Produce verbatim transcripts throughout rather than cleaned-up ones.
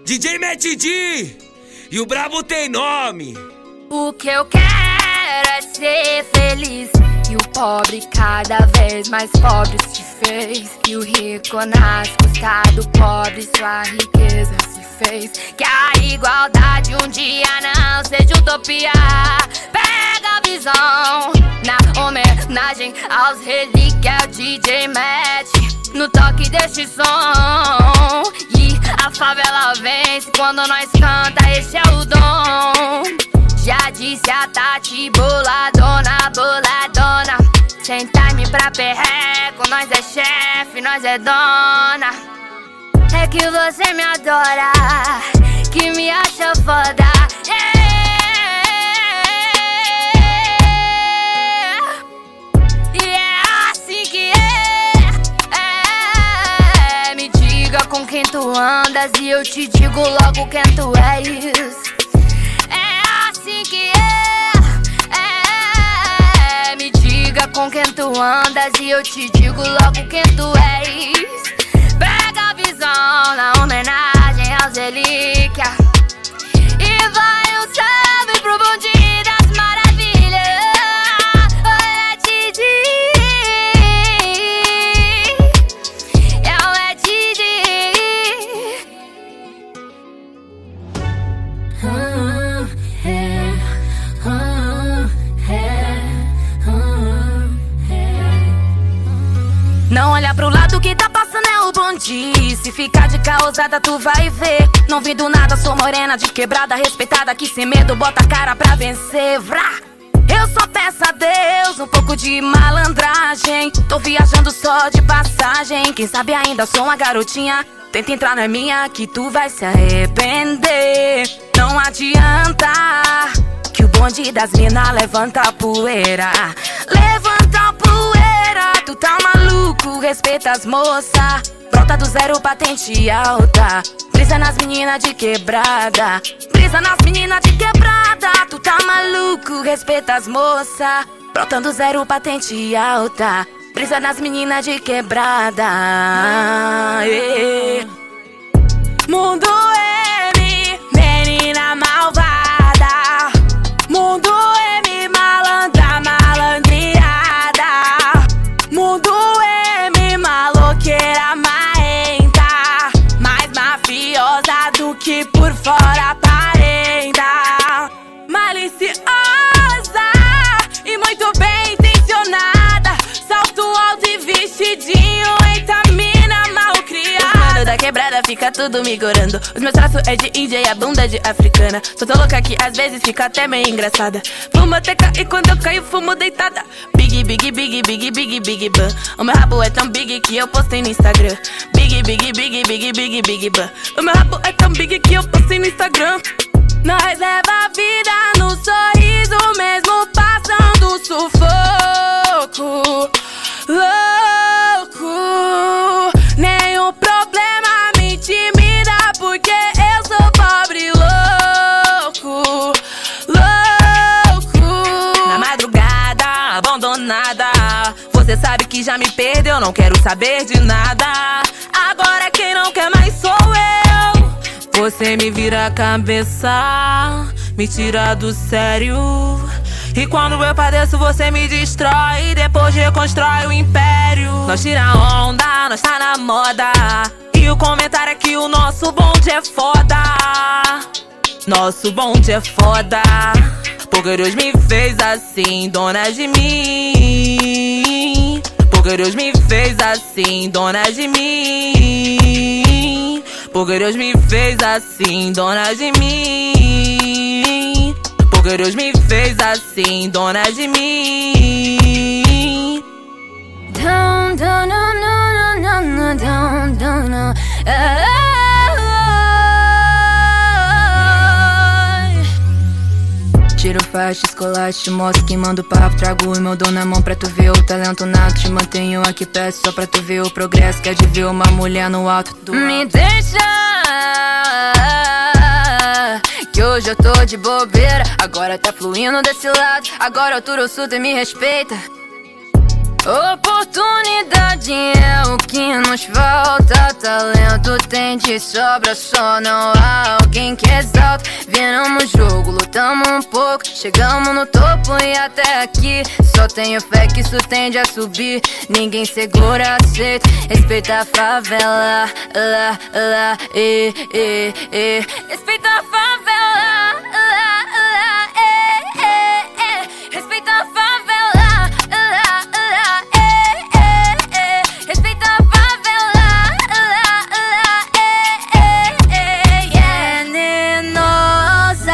D J Matt D e o brabo tem nome. O que eu quero é ser feliz, e o pobre cada vez mais pobre se fez, e o rico nas custas do pobre sua riqueza se fez. Que a igualdade um dia não seja utopia. Pega a visão na homenagem aos relíquias D J Matt, no toque deste som. E a favela vence quando nós canta, esse é o dom. Já disse a Tati, boladona, boladona. Sem time pra perreco, nós é chefe, nós é dona. É que você me adora, que me acha foda, yeah. E é assim que é, é. Me diga com quem tu andas e eu te digo logo quem tu és. Que é, é, me diga com quem tu andas e eu te digo logo quem tu és. Pega a visão na homenagem aos relíquias e vai um salve pro bonde das maravilhas. Oi, D J, é o D J. hum, é. Não olha pro lado que tá passando é o bonde. Se ficar de causada tu vai ver. Não vim do nada, sou morena de quebrada, respeitada que sem medo bota a cara pra vencer. Vrá! Eu só peço a Deus um pouco de malandragem. Tô viajando só de passagem. Quem sabe ainda sou uma garotinha. Tenta entrar na minha que tu vai se arrepender. Não adianta, que o bonde das mina levanta a poeira. Levanta a poeira, tu tá maluco, respeita as moça. Brota do zero, patente alta. Brisa nas meninas de quebrada. Brisa nas meninas de quebrada. Tu tá maluco, respeita as moça. Brota do zero, patente alta. Brisa nas meninas de quebrada, yeah. Mundo M, menina malvada. Mundo M, malandra, malandreada. Mundo M, maloqueira, marrenta. Mais mafiosa do que por fora aparenta. Maliciosa e muito bem intencionada. Salto alto e vestidinho, eita mina mal criada. Os mano da quebrada fica tudo me gorando. Os meus traços é de índia e a bunda de africana. Sou tão louca que às vezes fica até meio engraçada. Fumo teca e quando eu caio fumo deitada. Big, big, big, big, big, big ban. O meu rabo é tão big que eu postei no Instagram. Big, big, big, big, big, big ban. O meu rabo é tão big que eu postei no Instagram. Nós leva a vida no sorriso, mesmo passando sufoco. Louco, nenhum problema me intimida, porque eu sou pobre louco. Louco, na madrugada, abandonada. Você sabe que já me perdeu, não quero saber de nada. Agora quem não quer mais sou eu. Você me vira a cabeça, me tira do sério. E quando eu padeço você me destrói, depois reconstrói o império. Nós tira onda, nós tá na moda. E o comentário é que o nosso bonde é foda. Nosso bonde é foda, porque Deus me fez assim, dona de mim. Porque Deus me fez assim, dona de mim. Porque Deus me fez assim, dona de mim. Porque Deus me fez assim, dona de mim. Down, down, no, no, no, no, down, down, no. Tiro faixa, escolaste, mostro que mando papo. Trago o meu dom na mão pra tu ver o talento nato. Te mantenho aqui perto só pra tu ver o progresso. Quer de ver uma mulher no alto do me alto. Deixa, que hoje eu tô de bobeira. Agora tá fluindo desse lado. Agora altura o sul e me respeita. Oportunidade é o que nos falta, tá? talento tem de sobra, só não há alguém que exalta. Viramos o jogo, lutamos um pouco, chegamos no topo e até aqui. Só tenho fé que isso tende a subir, ninguém segura, aceita. Respeita a favela, lá, lá, e, e, e. Respeita a favela, lá, lá, e, e, e. Respeita a favela, lá, lá, e, e, e. Respeita a favela, lá, lá, e, e, e. Venenosa,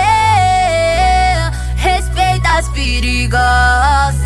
e. Respeita as perigosas,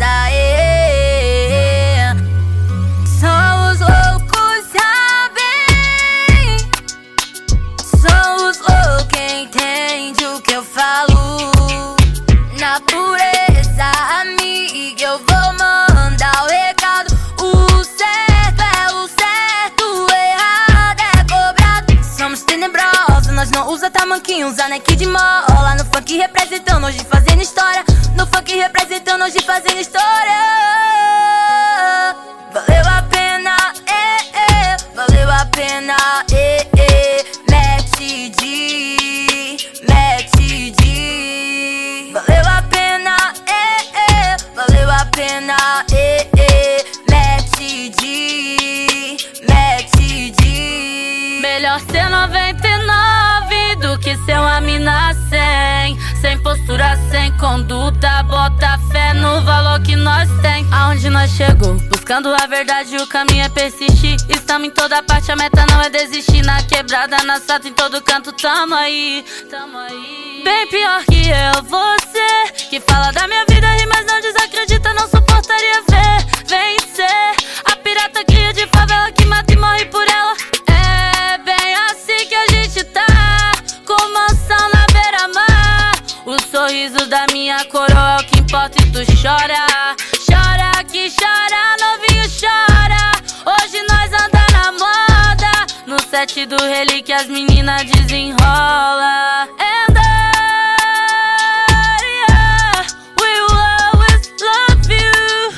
e. São os loucos, sabem. São os loucos que entendem o que eu falo. Na pureza, amiga, eu vou mandar o recado. O certo é o certo, o errado é cobrado. Somos tenebrosos, nós não usa tamanquinho, usa neck de mola. No funk representando, hoje fazendo história. No funk representando, hoje fazendo história. Valeu a pena, eh, eh. Valeu a pena, eh, eh. Mete de, mete de. Valeu a pena, eh, eh. Valeu a pena, eh, eh. Mete de, mete de. Melhor ser noventa e nove do que ser uma mina cem. Sem postura, sem conduta, bota fé no valor que nós tem. Aonde nós chegou, buscando a verdade, o caminho é persistir. Estamos em toda parte, a meta não é desistir. Na quebrada, na sata, em todo canto, tamo aí, tamo aí. Bem pior que eu, você que fala da minha vida, ri, mas não desacredita, não suportaria ver vencer a pirata cria de favela que mata e morre por ela. É bem assim que a gente tá, com mansão na beira-mar. O sorriso da minha coroa é o que importa e tu chora. Chora que chora, novinho chora. Hoje nós anda na moda. No set do relíquia as meninas desenrola. And I, we will always love you.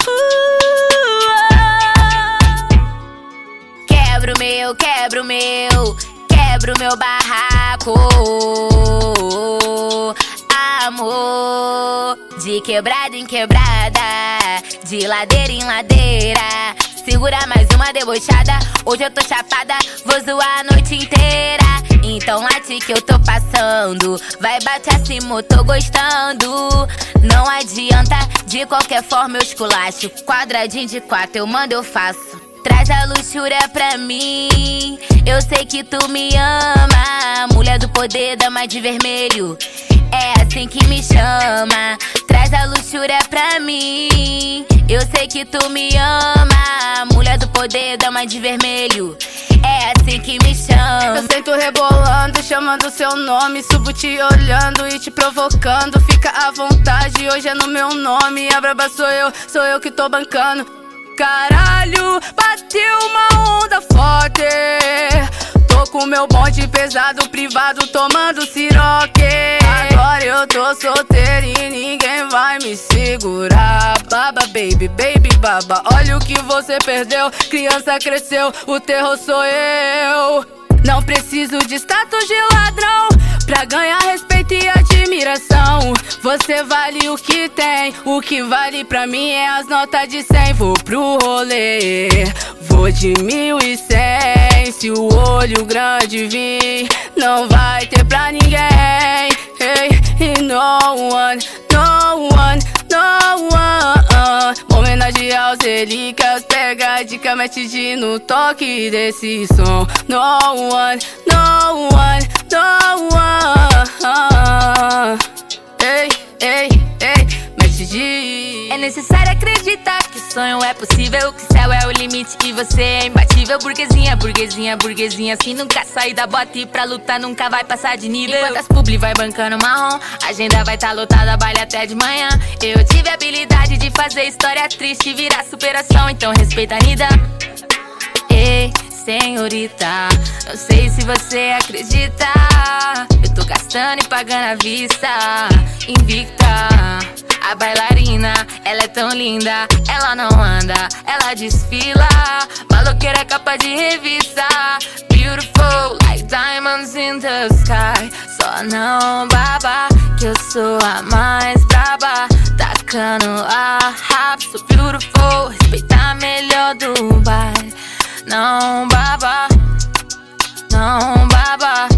Quebra o meu, quebra o meu, quebra o meu barraco. Amor, de quebrada em quebrada, de ladeira em ladeira. Segura mais uma debochada, hoje eu tô chapada, vou zoar a noite inteira. Então late que eu tô passando, vai bater acima, eu tô gostando. Não adianta, de qualquer forma eu esculacho. Quadradinho de quatro eu mando, eu faço. Traz a luxúria pra mim, eu sei que tu me ama. Mulher do poder, dama de vermelho, é assim que me chama. Traz a luxúria pra mim, eu sei que tu me ama. Mulher do poder, dama de vermelho, é assim que me chama. Eu sento rebolando, chamando seu nome. Subo te olhando e te provocando. Fica à vontade, hoje é no meu nome. A braba sou eu, sou eu que tô bancando. Caralho, bateu uma onda forte. Tô com meu bonde pesado, privado, tomando siroque. Agora eu tô solteiro e ninguém vai me segurar. Baba, baby, baby, baba, olha o que você perdeu. Criança cresceu, o terror sou eu. Não preciso de status de ladrão pra ganhar respeito e admiração. Você vale o que tem, o que vale pra mim é as notas de cem. Vou pro rolê, vou de mil e cem. Se o olho grande vir, não vai ter pra ninguém. Hey, e no one, no one, no one. Homenagem aos relíquias, pega a dica, mete de no toque desse som. No one, no one, no one. Ei, ei, ei, mete de. É necessário acreditar que sonho é possível, que céu é o limite, que você é imbatível. Burguesinha, burguesinha, burguesinha, se nunca sair da bota e pra lutar nunca vai passar de nível. Enquanto as publi vai bancando marrom, a agenda vai tá lotada, baile até de manhã. Eu tive a habilidade de fazer história triste virar superação, então respeita a Nida. Ei, senhorita, não sei se você acredita, eu tô gastando e pagando à vista. Invicta, a bailarina, ela é tão linda, ela não anda, ela desfila. Falou que Stalker é capa de revista. Beautiful like diamonds in the sky. Só não baba, que eu sou a mais braba. Tacando a rap, sou beautiful. Respeita a melhor do baile. Não baba, não baba.